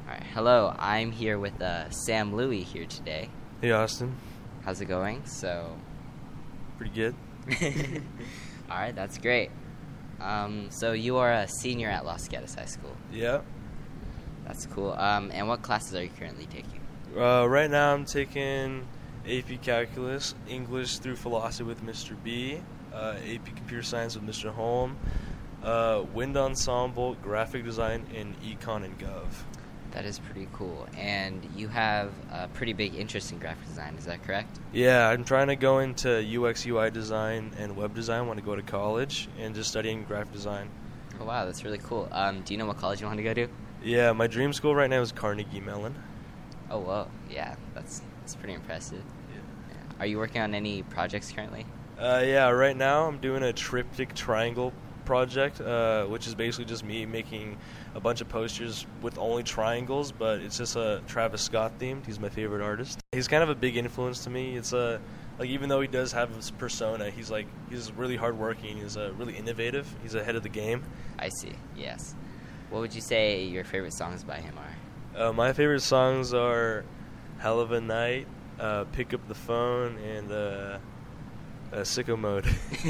Alright, hello. I'm here with Sam Louie here today. Hey, Austin. How's it going? Pretty good. Alright, that's great. So you are a senior at Los Gatos High School. Yeah. That's cool. And what classes are you currently taking? Right now I'm taking AP Calculus, English through Philosophy with Mr. B, AP Computer Science with Mr. Holm, Wind Ensemble, Graphic Design, and Econ and Gov. That is pretty cool. And you have a pretty big interest in graphic design, is that correct? Yeah, I'm trying to go into UX UI design and web design when I go to college and just studying graphic design. Oh, wow, that's really cool. Do you know what college you want to go to? Yeah, my dream school right now is Carnegie Mellon. Oh, whoa. Yeah, that's pretty impressive. Yeah. Are you working on any projects currently? Yeah, right now I'm doing a triptych triangle project, which is basically just me making a bunch of posters with only triangles, but it's just a Travis Scott themed. He's my favorite artist. He's kind of a big influence to me. It's like, even though he does have his persona, he's really hardworking. He's really innovative. He's ahead of the game. I see. Yes. What would you say your favorite songs by him are? My favorite songs are "Hell of a Night," "Pick Up the Phone," and "Sicko Mode."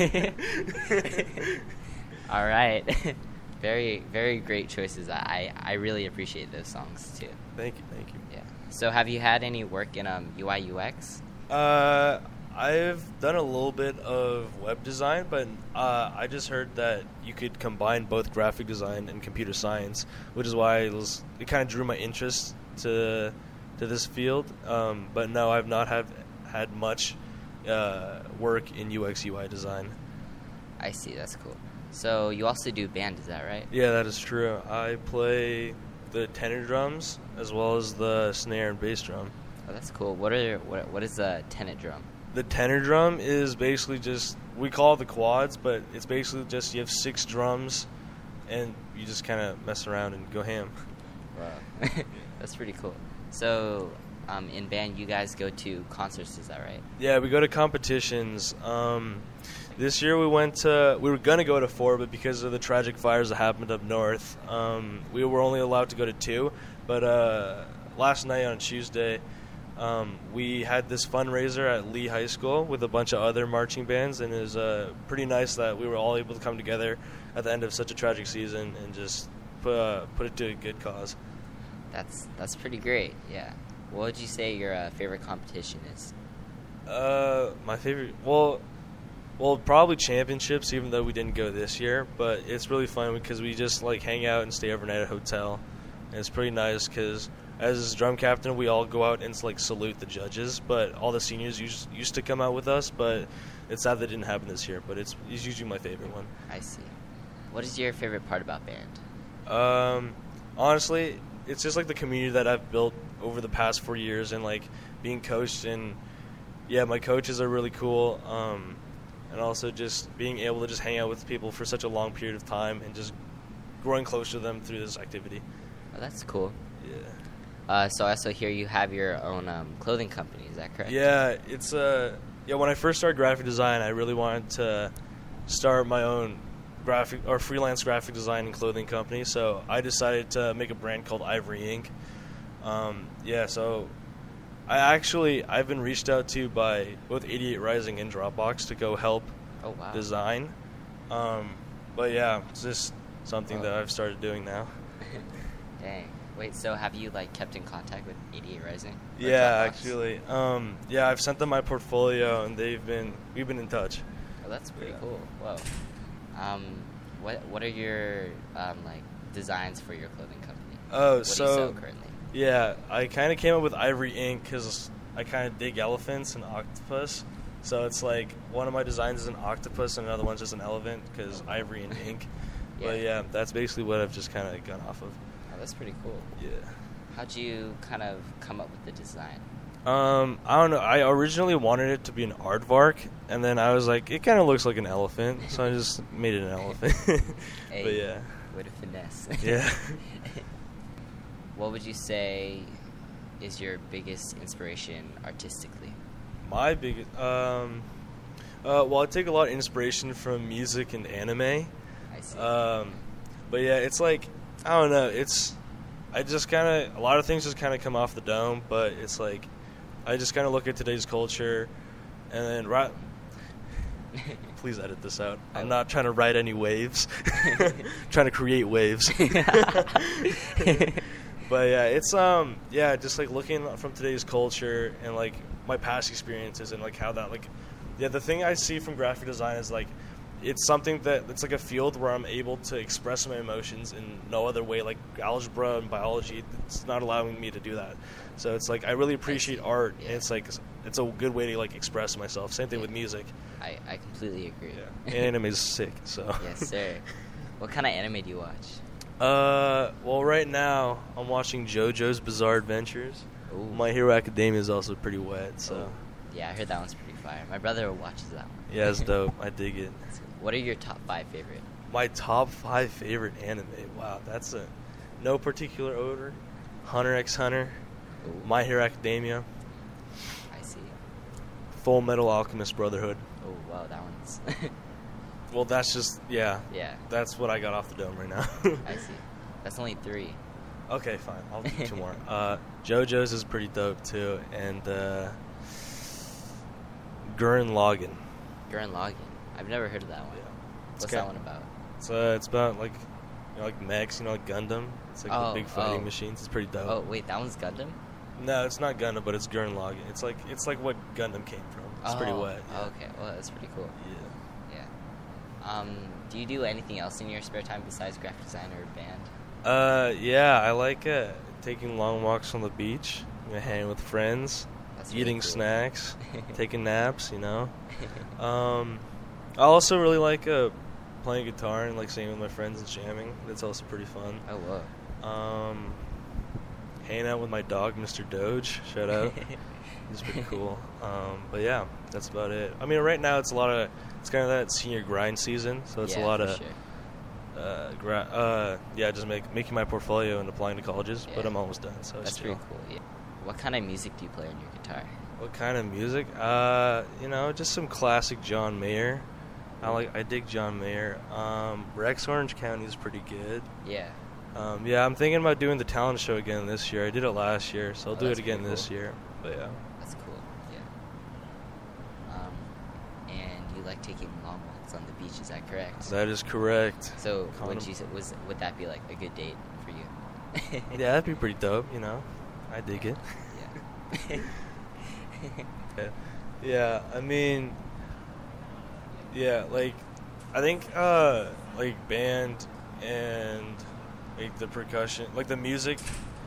All right. Very, very great choices. I really appreciate those songs too. Thank you. Yeah. So have you had any work in UI UX? I've done a little bit of web design, but I just heard that you could combine both graphic design and computer science, which is why it kind of drew my interest to this field. But no, I've not had much work in UX UI design. I see. That's cool. So you also do band, is that right? Yeah, that is true. I play the tenor drums as well as the snare and bass drum. Oh, that's cool. What is a tenor drum? The tenor drum is basically just, we call it the quads, but it's basically just you have 6 drums and you just kind of mess around and go ham. Wow. That's pretty cool. So in band, you guys go to concerts, is that right? Yeah, we go to competitions. This year we were going to go to 4, but because of the tragic fires that happened up north, we were only allowed to go to 2. But last night on Tuesday, we had this fundraiser at Lee High School with a bunch of other marching bands, and it was pretty nice that we were all able to come together at the end of such a tragic season and just put it to a good cause. That's pretty great, yeah. What would you say your favorite competition is? My favorite, well, probably championships, even though we didn't go this year. But it's really fun because we just hang out and stay overnight at a hotel, and it's pretty nice because as drum captain, we all go out and salute the judges. But all the seniors used to come out with us, but it's sad that didn't happen this year. But it's usually my favorite one. I see. What is your favorite part about band? Honestly, it's just the community that I've built over the past 4 years, and being coached, and yeah, my coaches are really cool. And also just being able to just hang out with people for such a long period of time and just growing close to them through this activity. Oh, that's cool. Yeah. So I also hear you have your own clothing company, is that correct? Yeah, it's when I first started graphic design, I really wanted to start my own freelance graphic design and clothing company, so I decided to make a brand called Ivory Ink. So I've been reached out to by both 88 Rising and Dropbox to go help design. But yeah, it's just something that I've started doing now. Dang. Wait, so have you kept in contact with 88 Rising? Yeah, actually. I've sent them my portfolio and we've been in touch. Oh, that's pretty cool. Whoa. What are your designs for your clothing company? Oh, what do you sell currently? Yeah, I kind of came up with Ivory Ink because I kind of dig elephants and octopus. So it's one of my designs is an octopus and another one's just an elephant because ivory and ink. Yeah. But yeah, that's basically what I've just kind of gone off of. Oh, that's pretty cool. Yeah. How'd you kind of come up with the design? I don't know. I originally wanted it to be an aardvark, and then I was like, it kind of looks like an elephant, so I just made it an elephant. Hey, but yeah. What a finesse. Yeah. What would you say is your biggest inspiration artistically? My biggest, well, I take a lot of inspiration from music and anime. I see. But yeah, it's I don't know. I just kind of, a lot of things just kind of come off the dome, but it's like, I just kind of look at today's culture, and then please edit this out. I'm not trying to ride any waves. Trying to create waves. But yeah, it's just like looking from today's culture and like my past experiences and like how that the thing I see from graphic design is like it's something that it's like a field where I'm able to express my emotions in no other way. Like algebra and biology, it's not allowing me to do that. So it's like I really appreciate art, and it's like it's a good way to like express myself. Same thing with music. I completely agree. Yeah. And anime is sick. So yes, sir. What kind of anime do you watch? Well, right now I'm watching JoJo's Bizarre Adventures. Ooh. My Hero Academia is also pretty wet. So Ooh. Yeah, I heard that one's pretty fire. My brother watches that one. Yeah, it's dope. I dig it. What are your top 5 favorite? My top 5 favorite anime. Wow, that's no particular order. Hunter x Hunter, Ooh. My Hero Academia, I see. Full Metal Alchemist Brotherhood. Oh wow, that one's. Well, that's just Yeah. That's what I got off the dome right now. I see. That's only 3. Okay, fine. I'll do 2 more. JoJo's is pretty dope too, and Gurren Lagann. Gurren Lagann. I've never heard of that one. Yeah. What's that one about? It's about like like mechs, like Gundam. It's like the big fighting machines. It's pretty dope. Oh wait, that one's Gundam? No, it's not Gundam, but it's Gurren Lagann. It's like what Gundam came from. It's pretty wet. Yeah. Okay, well that's pretty cool. Yeah. Do you do anything else in your spare time besides graphic design or band? Yeah, I like taking long walks on the beach, hanging with friends, That's really eating cool. snacks, taking naps. I also really like playing guitar and like singing with my friends and jamming. That's also pretty fun. Oh whoa. Hanging out with my dog, Mr. Doge. Shout out. He's pretty cool. But yeah, that's about it. I mean, right now it's kind of that senior grind season, so it's a lot of sure. just making my portfolio and applying to colleges. Yeah. But I'm almost done, so That's it's pretty cool. Yeah. What kind of music do you play on your guitar? What kind of music? Just some classic John Mayer. I dig John Mayer. Rex Orange County is pretty good. Yeah. I'm thinking about doing the talent show again this year. I did it last year, so I'll do it again this year. But yeah. That's cool. Yeah. And you like taking long walks on the beach? Is that correct? That is correct. So would that be like a good date for you? Yeah, that'd be pretty dope. I dig it. Yeah. Yeah, I mean, I think band and the percussion, the music,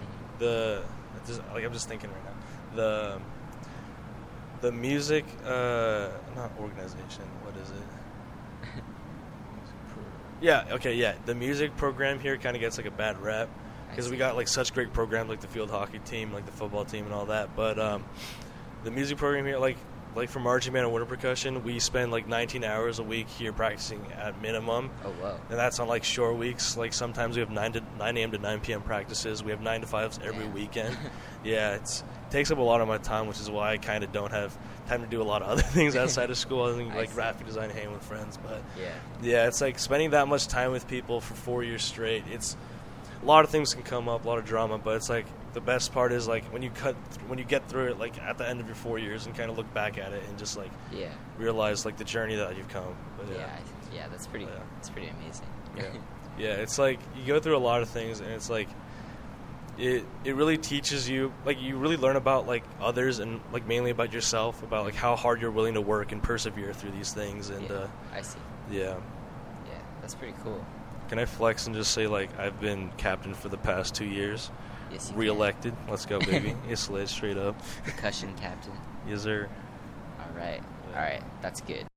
I'm just thinking right now, the music, not organization, what is it? The music program here kind of gets a bad rep because we got such great programs like the field hockey team, the football team and all that, but the music program here, for marching band and winter percussion, we spend 19 hours a week here practicing at minimum. Oh wow! And that's on short weeks. Sometimes we have 9 a.m. to 9 p.m. practices. We have 9 to 5s every weekend. Yeah, it takes up a lot of my time, which is why I kind of don't have time to do a lot of other things outside of school. I think graphic design, hanging with friends. But yeah, it's spending that much time with people for 4 years straight. It's a lot of things can come up, a lot of drama, but it's the best part is when you get through it at the end of your 4 years and kind of look back at it and just realize the journey that you've come. But, yeah, that's pretty. That's pretty amazing. Yeah, it's you go through a lot of things and it's it really teaches you you really learn about others and mainly about yourself, about how hard you're willing to work and persevere through these things. And I see. Yeah, that's pretty cool. Can I flex and just say I've been captain for the past 2 years? Yes, you Re-elected. Let's go, baby. It's lit straight up. Percussion captain. Yes, sir. All right. That's good.